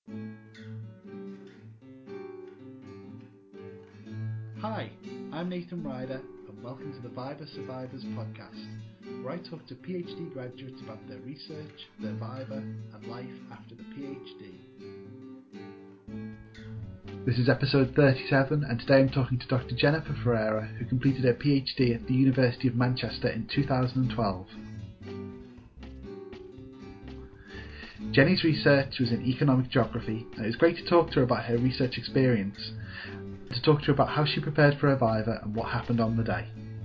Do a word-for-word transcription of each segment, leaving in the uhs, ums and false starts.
Hi, I'm Nathan Ryder and welcome to the Viva Survivors podcast, where I talk to PhD graduates about their research, their Viva and life after the PhD. This is episode thirty-seven, and today I'm talking to Doctor Jennifer Ferreira, who completed her PhD at the University of Manchester in two thousand twelve. Jenny's research was in economic geography, and it was great to talk to her about her research experience, to talk to her about how she prepared for her Viva and what happened on the day.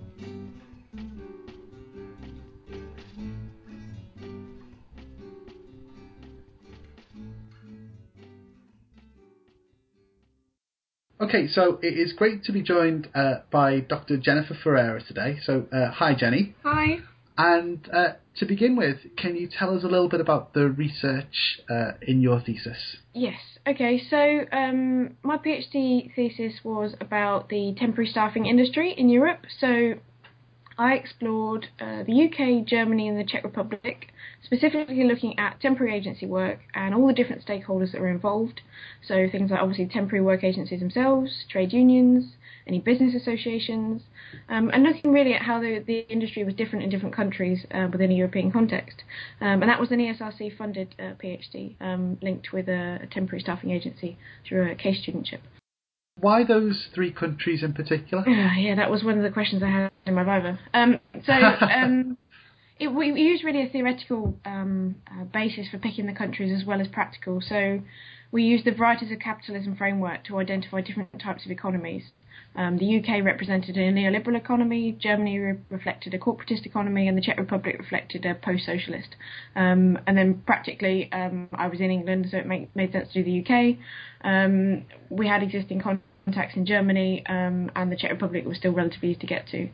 Okay, so it is great to be joined uh, by Doctor Jennifer Ferreira today. So, uh, hi Jenny. Hi. And uh, to begin with, can you tell us a little bit about the research uh, in your thesis? Yes. Okay, so um, my PhD thesis was about the temporary staffing industry in Europe. So I explored uh, the U K, Germany and the Czech Republic, specifically looking at temporary agency work and all the different stakeholders that were involved. So things like obviously temporary work agencies themselves, trade unions, any business associations, um, and looking really at how the, the industry was different in different countries uh, within a European context. Um, and that was an E S R C-funded uh, PhD um, linked with a, a temporary staffing agency through a case studentship. Why those three countries in particular? Uh, yeah, that was one of the questions I had in my Viva. Um, so um, it, we, we used really a theoretical um, uh, basis for picking the countries as well as practical. So we used the Varieties of Capitalism framework to identify different types of economies. Um, the U K represented a neoliberal economy, Germany re- reflected a corporatist economy, and the Czech Republic reflected a post-socialist. Um, and then practically, um, I was in England, so it made, made sense to do the U K. Um, we had existing contacts in Germany, um, and the Czech Republic was still relatively easy to get to.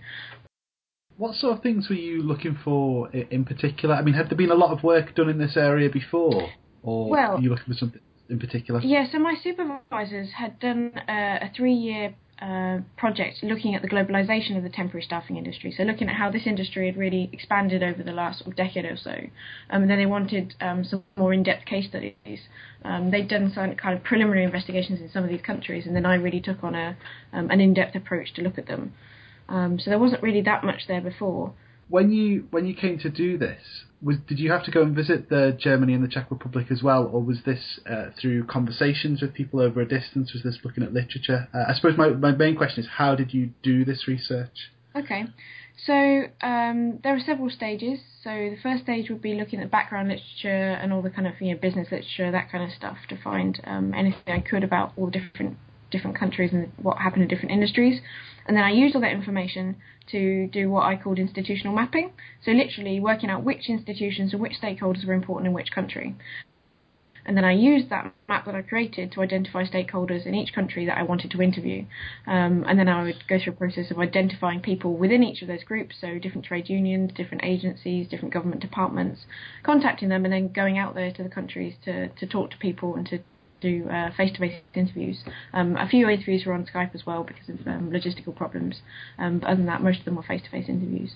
What sort of things were you looking for in particular? I mean, had there been a lot of work done in this area before, or Well, are you looking for something in particular? Yeah, so my supervisors had done uh, a three-year uh, project looking at the globalization of the temporary staffing industry, so looking at how this industry had really expanded over the last sort of decade or so. Um, and then they wanted um, some more in-depth case studies. Um, they'd done some kind of preliminary investigations in some of these countries, and then I really took on a um, an in-depth approach to look at them. Um, so there wasn't really that much there before. When you when you came to do this, was did you have to go and visit the Germany and the Czech Republic as well, or was this uh, through conversations with people over a distance? Was this looking at literature? Uh, I suppose my, my main question is, how did you do this research? Okay, so um, there are several stages. So the first stage would be looking at background literature and all the kind of you know business literature, that kind of stuff, to find um, anything I could about all the different different countries and what happened in different industries. And then I used all that information to do what I called institutional mapping. So literally working out which institutions and which stakeholders were important in which country. And then I used that map that I created to identify stakeholders in each country that I wanted to interview. Um, and then I would go through a process of identifying people within each of those groups, so different trade unions, different agencies, different government departments, contacting them and then going out there to the countries to, to talk to people and to do uh, face-to-face interviews. Um, a few interviews were on Skype as well because of um, logistical problems. Um, but other than that, most of them were face-to-face interviews.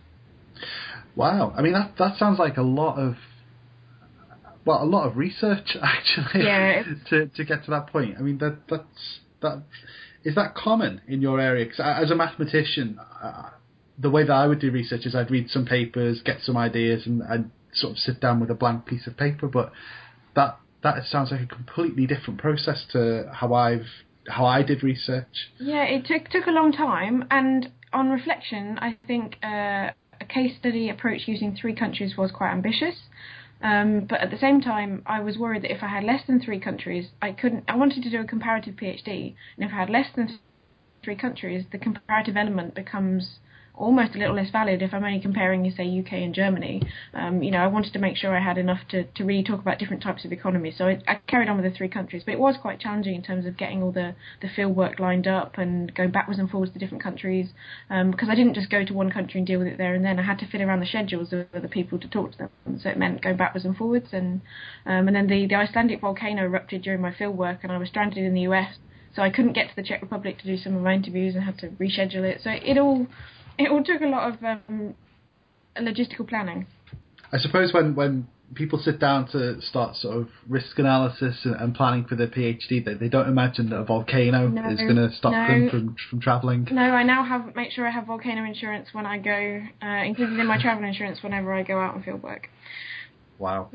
Wow, I mean that that sounds like a lot of well, a lot of research actually. Yeah. to to get to that point. I mean that that's that is that common in your area? Because as a mathematician, uh, the way that I would do research is I'd read some papers, get some ideas, and I'd sort of sit down with a blank piece of paper. But that that sounds like a completely different process to how I've how I did research. Yeah, it took took a long time, and on reflection, I think uh, a case study approach using three countries was quite ambitious. Um, but at the same time, I was worried that if I had less than three countries, I couldn't. I wanted to do a comparative PhD, and if I had less than three countries, the comparative element becomes almost a little less valid if I'm only comparing, say, U K and Germany. Um, you know, I wanted to make sure I had enough to, to really talk about different types of economies. So I, I carried on with the three countries, but it was quite challenging in terms of getting all the, the field work lined up and going backwards and forwards to different countries, um, because I didn't just go to one country and deal with it there and then. I had to fit around the schedules of the people to talk to them. So it meant going backwards and forwards. And um, and then the, the Icelandic volcano erupted during my field work, and I was stranded in the U S, so I couldn't get to the Czech Republic to do some of my interviews and had to reschedule it. So it all... It all took a lot of um, logistical planning. I suppose when, when people sit down to start sort of risk analysis and, and planning for their PhD, they, they don't imagine that a volcano no, is going to stop no, them from, from travelling. No, I now have make sure I have volcano insurance when I go, uh, included in my travel insurance whenever I go out on field work. Wow.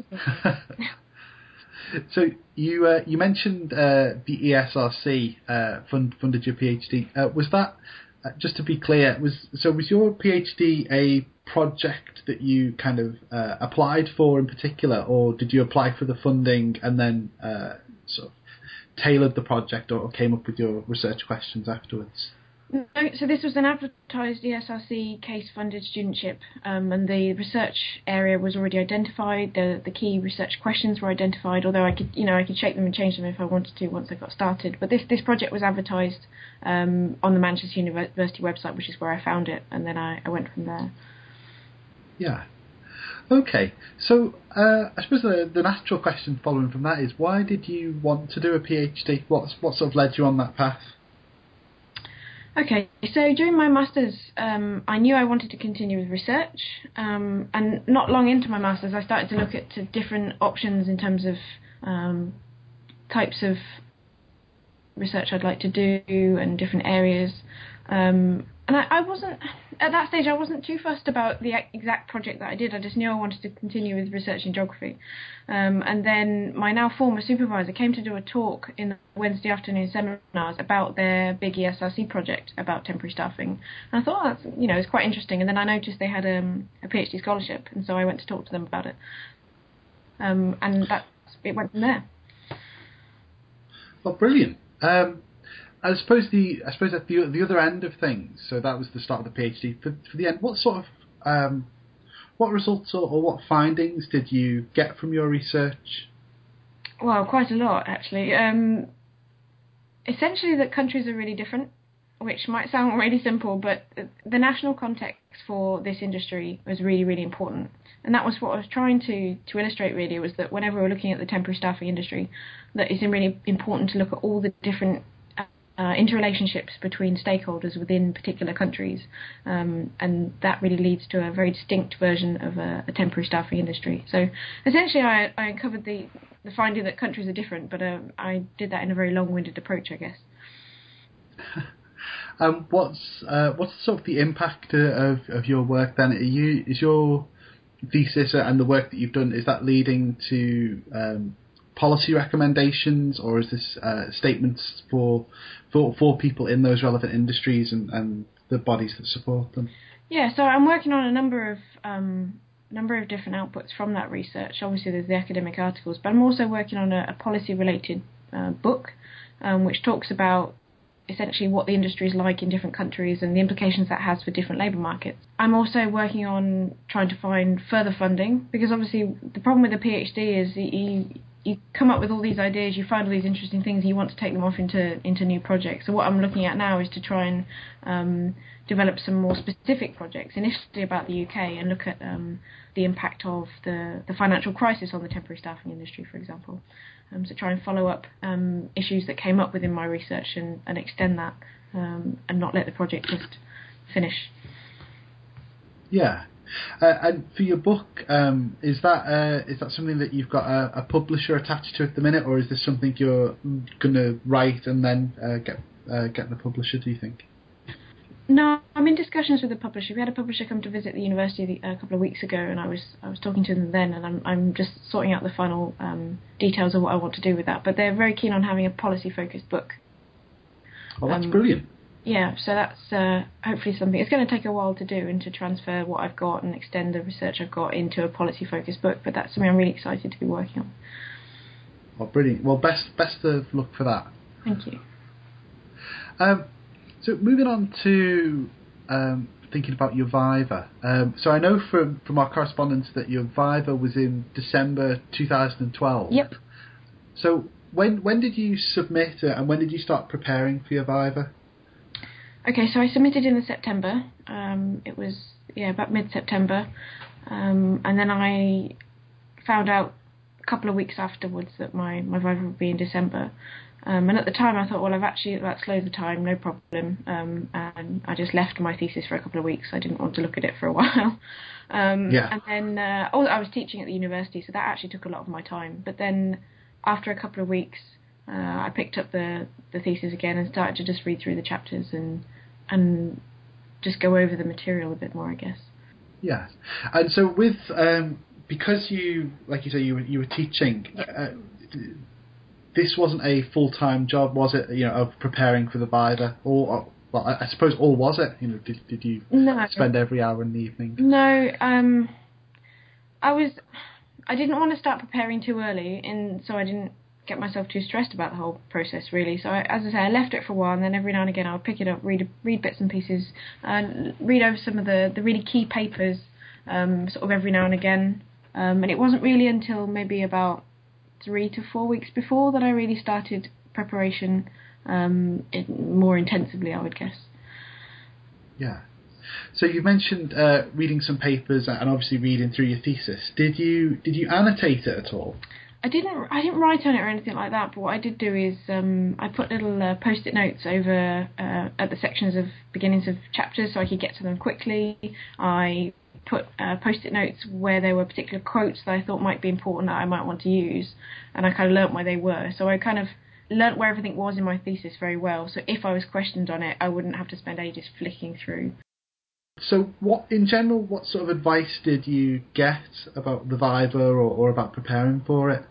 So you uh, you mentioned uh, the E S R C uh, fund, funded your PhD. Uh, was that, uh, just to be clear, was so was your PhD a project that you kind of uh, applied for in particular, or did you apply for the funding and then uh, sort of tailored the project, or, or came up with your research questions afterwards? No, so this was an advertised E S R C case-funded studentship, um, and the research area was already identified. The the key research questions were identified. Although I could, you know, I could shape them and change them if I wanted to once I got started. But this this project was advertised um, on the Manchester University website, which is where I found it, and then I, I went from there. Yeah. Okay. So uh, I suppose the the natural question following from that is, why did you want to do a PhD? What what sort of led you on that path? Okay, so during my master's, um, I knew I wanted to continue with research, um, and not long into my master's, I started to look at to different options in terms of um, types of research I'd like to do and different areas. Um, and I, I wasn't, at that stage, I wasn't too fussed about the exact project that I did. I just knew I wanted to continue with research in geography. Um, and then my now former supervisor came to do a talk in the Wednesday afternoon seminars about their big E S R C project about temporary staffing. And I thought, oh, that's, you know, it's quite interesting. And then I noticed they had um, a PhD scholarship, and so I went to talk to them about it. Um, and that it went from there. Well, brilliant. Um, I suppose the I suppose at the the other end of things. So that was the start of the PhD. For, for the end, what sort of um, what results or, or what findings did you get from your research? Well, quite a lot actually. Um, essentially, that countries are really different, which might sound really simple, but the national context for this industry was really, really important. And that was what I was trying to, to illustrate, really, was that whenever we're looking at the temporary staffing industry, that it's really important to look at all the different uh, interrelationships between stakeholders within particular countries. Um, and that really leads to a very distinct version of a, a temporary staffing industry. So essentially, I, I uncovered the, the finding that countries are different, but uh, I did that in a very long-winded approach, I guess. Um, what's uh, what's sort of the impact of, of your work then? Are you is your thesis and the work that you've done, is that leading to um, policy recommendations, or is this uh, statements for, for for people in those relevant industries and, and the bodies that support them? Yeah, so I'm working on a number of um, number of different outputs from that research. Obviously, there's the academic articles, but I'm also working on a, a policy-related uh, book, um, which talks about essentially what the industry is like in different countries and the implications that has for different labour markets. I'm also working on trying to find further funding, because obviously the problem with the PhD is you, you come up with all these ideas, you find all these interesting things, and you want to take them off into, into new projects. So what I'm looking at now is to try and um, develop some more specific projects, initially about the U K, and look at um, the impact of the, the financial crisis on the temporary staffing industry, for example. Um, so try and follow up um, issues that came up within my research and, and extend that, um, and not let the project just finish. Yeah. Uh, and for your book, um, is that uh, is that something that you've got a, a publisher attached to at the minute, or is this something you're going to write and then uh, get uh, get the publisher, do you think? No, I'm in discussions with the publisher. We had a publisher come to visit the university a couple of weeks ago, and I was I was talking to them then, and I'm I'm just sorting out the final um, details of what I want to do with that. But they're very keen on having a policy-focused book. Oh, that's um, brilliant. Yeah, so that's uh, hopefully something. It's going to take a while to do and to transfer what I've got and extend the research I've got into a policy-focused book, but that's something I'm really excited to be working on. Oh, brilliant. Well, best best of luck for that. Thank you. Um, so moving on to um, thinking about your Viva. Um, so I know from, from our correspondence that your Viva was in December two thousand twelve. Yep. So when when did you submit it, and when did you start preparing for your Viva? Okay, so I submitted in September. Um, it was, yeah, about mid-September. Um, and then I found out couple of weeks afterwards that my, my Viva would be in December. Um, and at the time I thought, well, I've actually, that's loads of time, no problem. Um, and I just left my thesis for a couple of weeks. I didn't want to look at it for a while. Um, yeah. And then, uh, oh, I was teaching at the university, so that actually took a lot of my time. But then after a couple of weeks, uh, I picked up the, the thesis again and started to just read through the chapters and and just go over the material a bit more, I guess. Yeah. And so with, um, because you, like you say, you were, you were teaching, uh, this wasn't a full-time job, was it, you know, of preparing for the Viva? Or, or well, I, I suppose, or was it? You know, did, did you no. spend every hour in the evening? No, um, I was, I didn't want to start preparing too early, and so I didn't get myself too stressed about the whole process, really. So, I, as I say, I left it for a while, and then every now and again I would pick it up, read read bits and pieces, and read over some of the, the really key papers, um, sort of every now and again. Um, and it wasn't really until maybe about three to four weeks before that I really started preparation um, it, more intensively, I would guess. Yeah. So you mentioned uh, reading some papers and obviously reading through your thesis. Did you did you annotate it at all? I didn't. I didn't write on it or anything like that. But what I did do is um, I put little uh, post-it notes over uh, at the sections of beginnings of chapters, so I could get to them quickly. I put uh, post-it notes where there were particular quotes that I thought might be important that I might want to use, and I kind of learnt where they were. So I kind of learnt where everything was in my thesis very well. So if I was questioned on it, I wouldn't have to spend ages flicking through. So, what in general, what sort of advice did you get about the Viva or, or about preparing for it?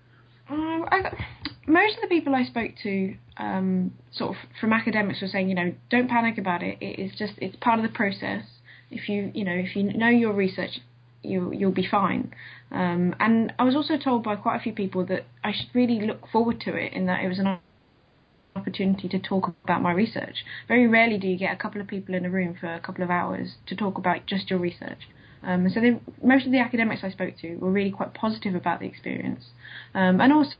Um, I, most of the people I spoke to, um, sort of from academics, were saying, you know, don't panic about it. It is just, it's part of the process. If you, you know, if you know your research, you you'll be fine. Um, and I was also told by quite a few people that I should really look forward to it, in that it was an opportunity to talk about my research. Very rarely do you get a couple of people in a room for a couple of hours to talk about just your research. Um, so they, most of the academics I spoke to were really quite positive about the experience. Um, and also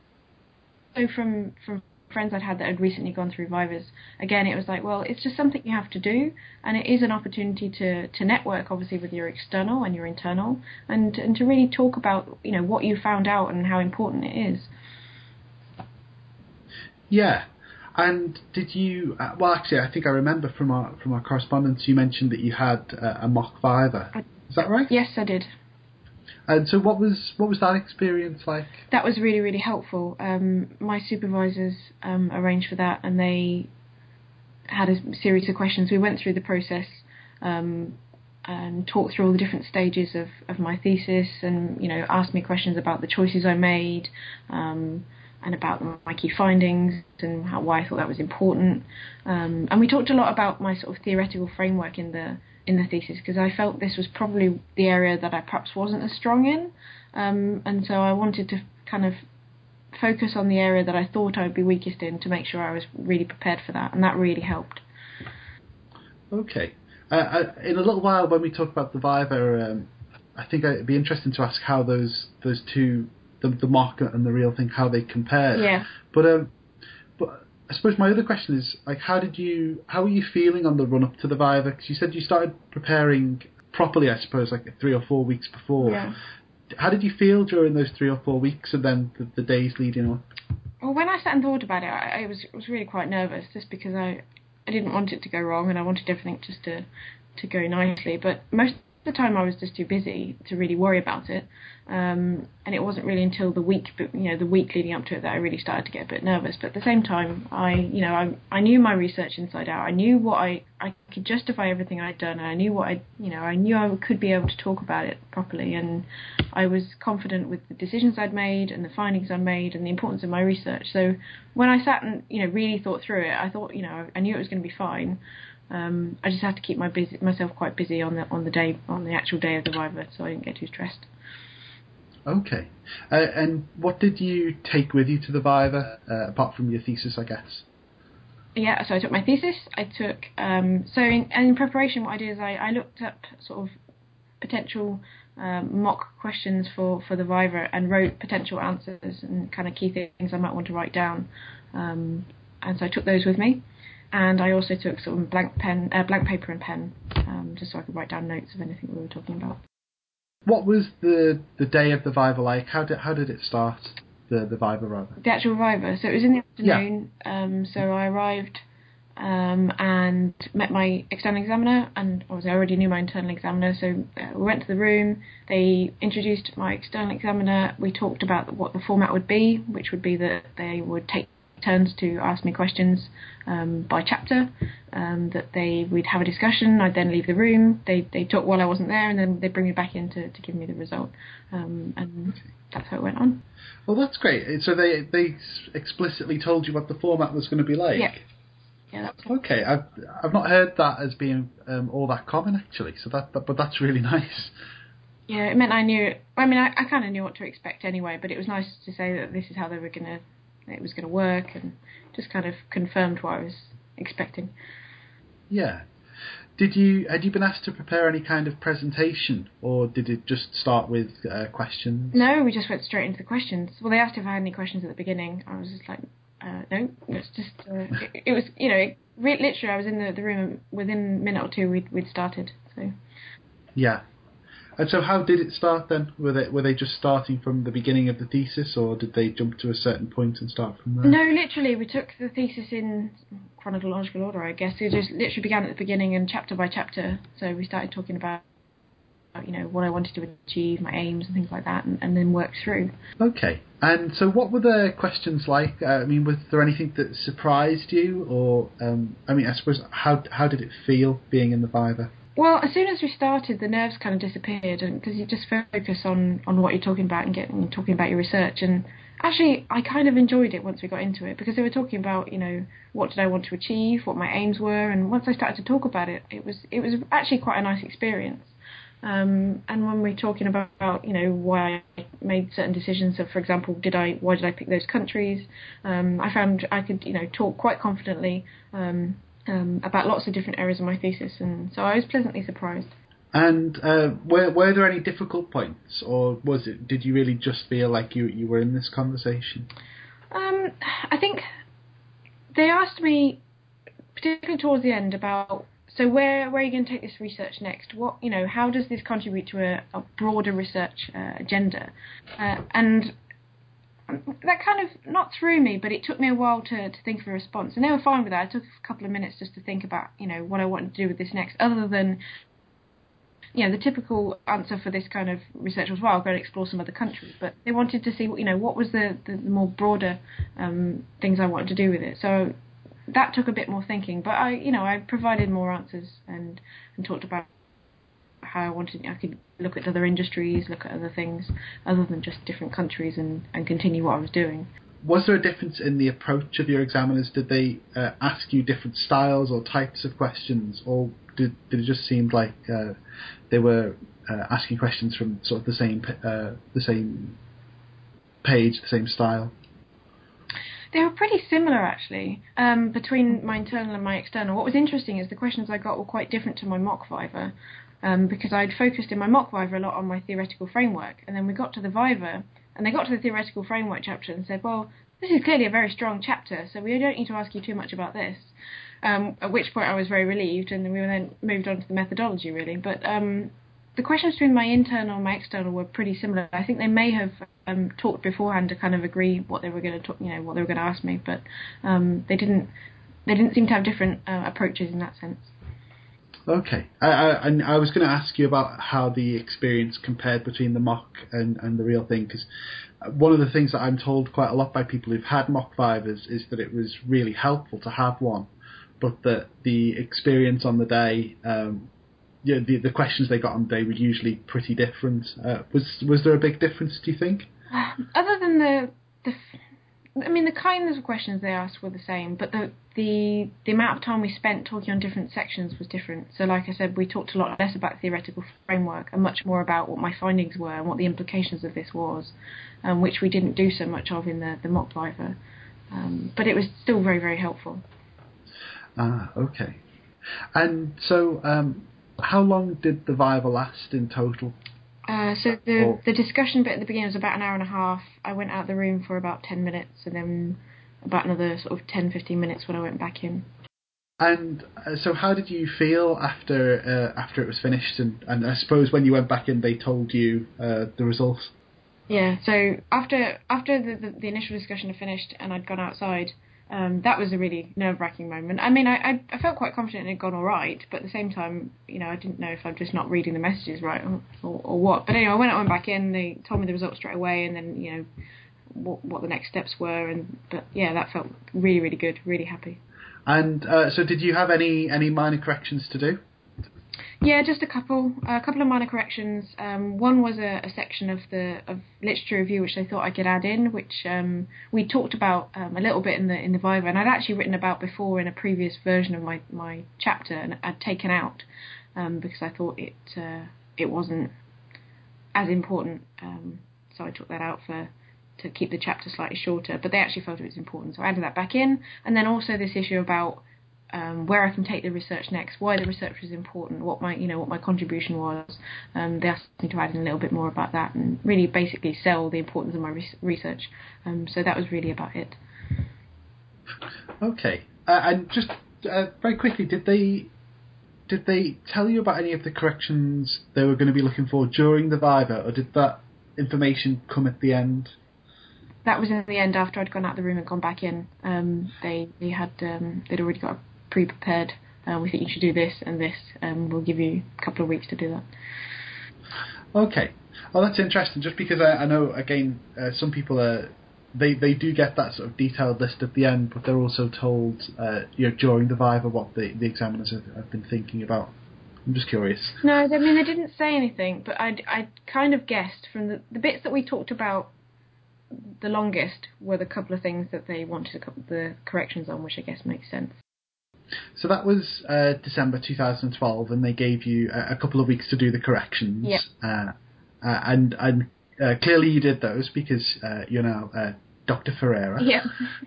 from from friends I'd had that had recently gone through Vivas, again, it was like, well, it's just something you have to do, and it is an opportunity to, to network, obviously, with your external and your internal, and, and to really talk about, you know, what you found out and how important it is. Yeah. And did you? Uh, well, actually, I think I remember from our from our correspondence you mentioned that you had uh, a mock Viva. Is that right? Yes, I did. And so, what was what was that experience like? That was really really helpful. Um, my supervisors um, arranged for that, and they had a series of questions. We went through the process um, and talked through all the different stages of, of my thesis, and you know, asked me questions about the choices I made. Um, and about my key findings and how, why I thought that was important. Um, and we talked a lot about my sort of theoretical framework in the in the thesis, because I felt this was probably the area that I perhaps wasn't as strong in. Um, and so I wanted to kind of focus on the area that I thought I would be weakest in to make sure I was really prepared for that, and that really helped. Okay. Uh, I, in a little while, when we talk about the Viva, um, I think it'd be interesting to ask how those those two, the, the mock and the real thing, how they compare. Yeah. But um, but I suppose my other question is, like, how did you, how were you feeling on the run up to the Viva? Because you said you started preparing properly, I suppose, like three or four weeks before. Yeah. How did you feel during those three or four weeks, and then the, the days leading up? Well, when I sat and thought about it, I, I was was really quite nervous, just because I I didn't want it to go wrong, and I wanted everything just to to go nicely. But most of the time, I was just too busy to really worry about it. Um, and it wasn't really until the week, you know, the week leading up to it that I really started to get a bit nervous. But at the same time, I, you know, I, I knew my research inside out. I knew what I, I could justify everything I'd done. And I knew what I, you know, I knew I could be able to talk about it properly. And I was confident with the decisions I'd made and the findings I made and the importance of my research. So when I sat and, you know, really thought through it, I thought, you know, I knew it was going to be fine. Um, I just had to keep my busy, myself quite busy on the on the day, on the actual day of the Viva, so I didn't get too stressed. Okay. Uh, and what did you take with you to the Viva, uh, apart from your thesis, I guess? Yeah, so I took my thesis. I took, um, so in, and in preparation, what I did is I, I looked up sort of potential um, mock questions for, for the Viva and wrote potential answers and kind of key things I might want to write down. Um, and so I took those with me. And I also took sort of blank pen, uh, blank paper and pen, um, just so I could write down notes of anything we were talking about. what was the the day of the Viva like? How did how did it start? The the Viva rather. The actual Viva. So it was in the afternoon. Yeah. Um, so I arrived um, and met my external examiner, and obviously I already knew my internal examiner. So uh, we went to the room. They introduced my external examiner. We talked about what the format would be, which would be that they would take turns to ask me questions um, by chapter. Um, that they we'd have a discussion. I'd then leave the room. They they talk while I wasn't there, and then they'd bring me back in to, to give me the result. Um, and okay. That's how it went on. Well, that's great. So they they explicitly told you what the format was going to be like. Yeah. Yeah. That's okay. I've I've not heard that as being um, all that common actually. So that, that but that's really nice. Yeah, it meant I knew. I mean, I, I kind of knew what to expect anyway. But it was nice to say that this is how they were gonna. It was going to work, and just kind of confirmed what I was expecting. Yeah. Did you had you been asked to prepare any kind of presentation, or did it just start with uh, questions? No, we just went straight into the questions. Well, they asked if I had any questions at the beginning. I was just like, uh, no, it's just uh, it, it was you know it, literally I was in the, the room within a minute or two we'd we'd started. So yeah. And so how did it start then? Were they were they just starting from the beginning of the thesis, or did they jump to a certain point and start from there? No, literally, we took the thesis in chronological order, I guess. It just literally began at the beginning and chapter by chapter. So we started talking about, you know, what I wanted to achieve, my aims and things like that, and, and then worked through. Okay. And so what were the questions like? Uh, I mean, was there anything that surprised you? Or, um, I mean, I suppose, how how did it feel being in the Viva? Well, as soon as we started, the nerves kind of disappeared, and because you just focus on, on what you're talking about and getting talking about your research. And actually, I kind of enjoyed it once we got into it, because they were talking about, you know, what did I want to achieve, what my aims were, and once I started to talk about it, it was it was actually quite a nice experience. Um, and when we're talking about, you know, why I made certain decisions, so for example, did I why did I pick those countries? Um, I found I could, you know, talk quite confidently. Um, Um, about lots of different areas of my thesis, and so I was pleasantly surprised. And uh, were were there any difficult points, or was it? Did you really just feel like you you were in this conversation? Um, I think they asked me, particularly towards the end, about so where where are you going to take this research next? What you know, how does this contribute to a, a broader research uh, agenda? Uh, and that kind of not threw me, but it took me a while to, to think of a response. And they were fine with that. I took a couple of minutes just to think about, you know, what I wanted to do with this next, other than, you know, the typical answer for this kind of research was, well, I'll go and explore some other countries. But they wanted to see, you know, what was the, the, the more broader um, things I wanted to do with it. So that took a bit more thinking. But I, you know, I provided more answers and, and talked about how I wanted, I could look at other industries, look at other things, other than just different countries, and, and continue what I was doing. Was there a difference in the approach of your examiners? Did they uh, ask you different styles or types of questions, or did, did it just seem like uh, they were uh, asking questions from sort of the same uh, the same page, the same style? They were pretty similar, actually, um, between my internal and my external. What was interesting is the questions I got were quite different to my mock Viva. Um, because I'd focused in my mock Viva a lot on my theoretical framework, and then we got to the Viva, and they got to the theoretical framework chapter and said, well, this is clearly a very strong chapter, so we don't need to ask you too much about this. Um, at which point I was very relieved, and then we then moved on to the methodology, really. But um, the questions between my internal and my external were pretty similar. I think they may have um, talked beforehand to kind of agree what they were going to talk, you know, what they were going to ask me, but um, they didn't. They didn't seem to have different uh, approaches in that sense. Okay. I, I, I was going to ask you about how the experience compared between the mock and, and the real thing, because one of the things that I'm told quite a lot by people who've had mock Vivas is that it was really helpful to have one, but that the experience on the day, um, yeah, the, the questions they got on the day were usually pretty different. Uh, was was there a big difference, do you think? Other than the... the I mean, the kinds of questions they asked were the same, but the, the the amount of time we spent talking on different sections was different. So, like I said, we talked a lot less about theoretical framework and much more about what my findings were and what the implications of this was, um, which we didn't do so much of in the, the mock Viva. Um, but it was still very, very helpful. Ah, okay. And so, um, how long did the Viva last in total? Uh, so the or, the discussion bit at the beginning was about an hour and a half. I went out of the room for about ten minutes, and then about another sort of ten, fifteen minutes when I went back in. And uh, so, how did you feel after uh, after it was finished? And, and I suppose when you went back in, they told you uh, the results. Yeah. So after after the, the, the initial discussion had finished and I'd gone outside, um, that was a really nerve-wracking moment. I mean, I, I I felt quite confident it had gone all right, but at the same time, you know, I didn't know if I'm just not reading the messages right or, or, or what. But anyway, when I went back in, they told me the results straight away, and then you know what what the next steps were, and but yeah, that felt really really good, really happy. And uh, so, did you have any any minor corrections to do? Yeah, just a couple, a couple of minor corrections. Um, one was a, a section of the of literature review which I thought I could add in, which um, we talked about um, a little bit in the in the Viva, and I'd actually written about before in a previous version of my, my chapter, and I'd taken out um, because I thought it uh, it wasn't as important. Um, so I took that out for to keep the chapter slightly shorter. But they actually felt it was important, so I added that back in, and then also this issue about Um, where I can take the research next, why the research was important, what my you know what my contribution was. Um, they asked me to add in a little bit more about that and really basically sell the importance of my re- research. Um, so that was really about it. Okay, uh, and just uh, very quickly, did they did they tell you about any of the corrections they were going to be looking for during the Viva, or did that information come at the end? That was in the end after I'd gone out of the room and gone back in. Um, they they had um, they'd already got a pre-prepared. Uh, we think you should do this and this, and we'll give you a couple of weeks to do that. Okay, well that's interesting. Just because I, I know again, uh, some people are they they do get that sort of detailed list at the end, but they're also told uh, you know during the Viva what the, the examiners have, have been thinking about. I'm just curious. No, I mean they didn't say anything, but I I kind of guessed from the the bits that we talked about. The longest were the couple of things that they wanted the corrections on, which I guess makes sense. So that was uh, December two thousand twelve, and they gave you a, a couple of weeks to do the corrections. Yeah. Uh, uh, and and uh, clearly you did those because uh, you're now uh, Doctor Ferreira. Yeah.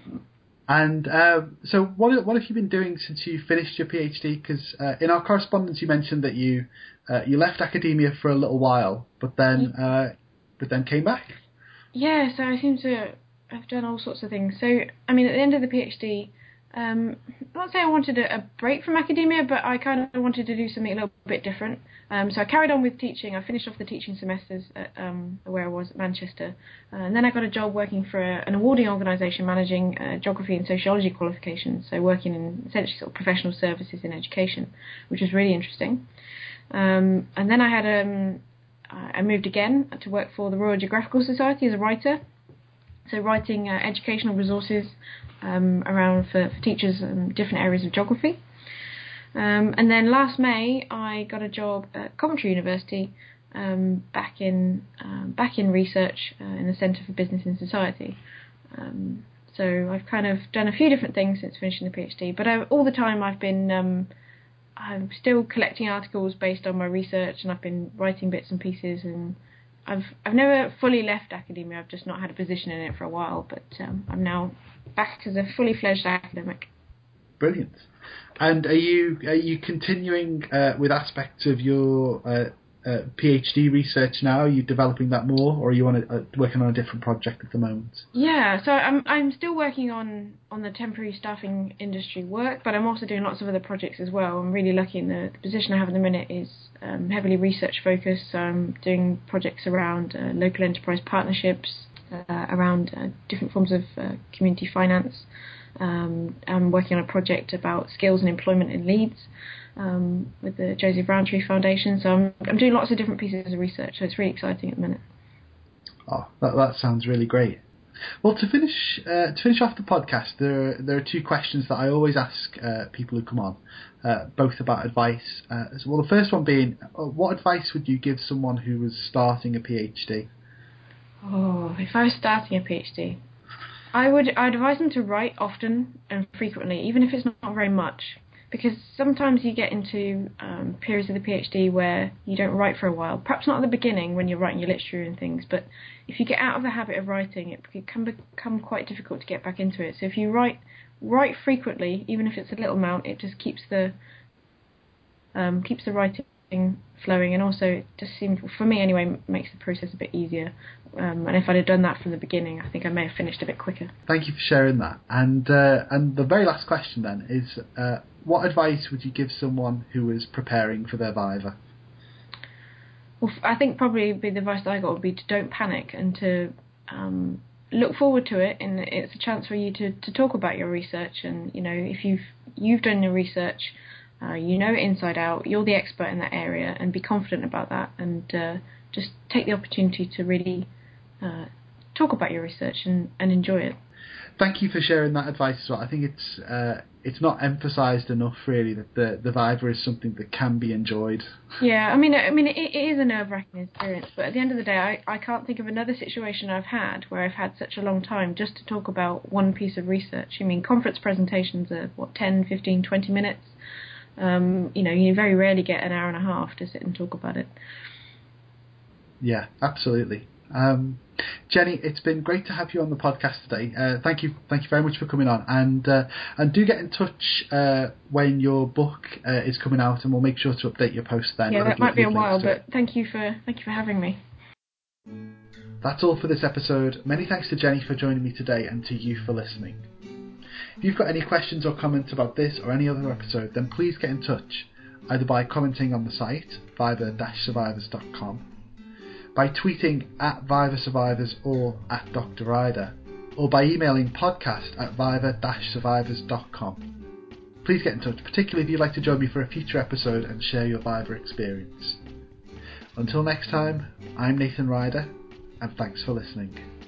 And uh, so what what have you been doing since you finished your PhD? Because uh, in our correspondence you mentioned that you uh, you left academia for a little while, but then uh, but then came back. Yeah, so I seem to have done all sorts of things. So, I mean, at the end of the PhD, um, I'm not saying I wanted a, a break from academia, but I kind of wanted to do something a little bit different. Um, so I carried on with teaching. I finished off the teaching semesters at um, where I was at Manchester. Uh, and then I got a job working for a, an awarding organisation managing uh, geography and sociology qualifications, so working in essentially sort of professional services in education, which was really interesting. Um, and then I had... Um, I moved again to work for the Royal Geographical Society as a writer, so writing uh, educational resources um, around for, for teachers in different areas of geography. Um, and then last May, I got a job at Coventry University, um, back in um, back in research uh, in the Centre for Business and Society. Um, so I've kind of done a few different things since finishing the PhD, but I, all the time I've been um, I'm still collecting articles based on my research, and I've been writing bits and pieces, and I've I've never fully left academia. I've just not had a position in it for a while, but um, I'm now back as a fully fledged academic. Brilliant. And are you are you continuing uh, with aspects of your uh, uh, PhD research now? Are you developing that more, or are you on a, uh, working on a different project at the moment? Yeah, so I'm I'm still working on, on the temporary staffing industry work, but I'm also doing lots of other projects as well. I'm really lucky in the, the position I have at the minute is um, heavily research focused. So I'm doing projects around uh, local enterprise partnerships, uh, around uh, different forms of uh, community finance. Um, I'm working on a project about skills and employment in Leeds um, with the Joseph Rowntree Foundation. So I'm I'm doing lots of different pieces of research. So it's really exciting at the minute. Oh, that that sounds really great. Well, to finish uh, to finish off the podcast, there there are two questions that I always ask uh, people who come on, uh, both about advice. Uh, so, well, the first one being, uh, what advice would you give someone who was starting a PhD? Oh, if I was starting a PhD, I would I'd advise them to write often and frequently, even if it's not very much, because sometimes you get into um, periods of the PhD where you don't write for a while. Perhaps not at the beginning when you're writing your literature and things, but if you get out of the habit of writing, it can become quite difficult to get back into it. So if you write write frequently, even if it's a little amount, it just keeps the um, keeps the writing flowing, and also it just seems, for me anyway, makes the process a bit easier. Um, and if I'd have done that from the beginning, I think I may have finished a bit quicker. Thank you for sharing that. And uh, and the very last question then is, uh, what advice would you give someone who is preparing for their Viva? Well, I think probably the advice that I got would be to don't panic and to um, look forward to it, and it's a chance for you to, to talk about your research. And you know, if you've you've done your research, uh, you know it inside out. You're the expert in that area, and be confident about that. And uh, just take the opportunity to really uh, talk about your research and, and enjoy it. Thank you for sharing that advice as well. I think it's uh, it's not emphasised enough, really, that the the Viva is something that can be enjoyed. Yeah, I mean, I mean, it, it is a nerve-wracking experience, but at the end of the day, I, I can't think of another situation I've had where I've had such a long time just to talk about one piece of research. I mean, conference presentations are, what, ten, fifteen, twenty minutes? Um, you know, you very rarely get an hour and a half to sit and talk about it. Yeah, absolutely. Um, Jenny, it's been great to have you on the podcast today. Uh, thank you, thank you very much for coming on, and uh, and do get in touch uh, when your book uh, is coming out, and we'll make sure to update your post then. Yeah, that might be a while, but thank you for thank you for having me. That's all for this episode. Many thanks to Jenny for joining me today, and to you for listening. If you've got any questions or comments about this or any other episode, then please get in touch, either by commenting on the site, viva dash survivors dot com, by tweeting at Viva Survivors or at Doctor Ryder, or by emailing podcast at viva dash survivors dot com. Please get in touch, particularly if you'd like to join me for a future episode and share your Viva experience. Until next time, I'm Nathan Ryder, and thanks for listening.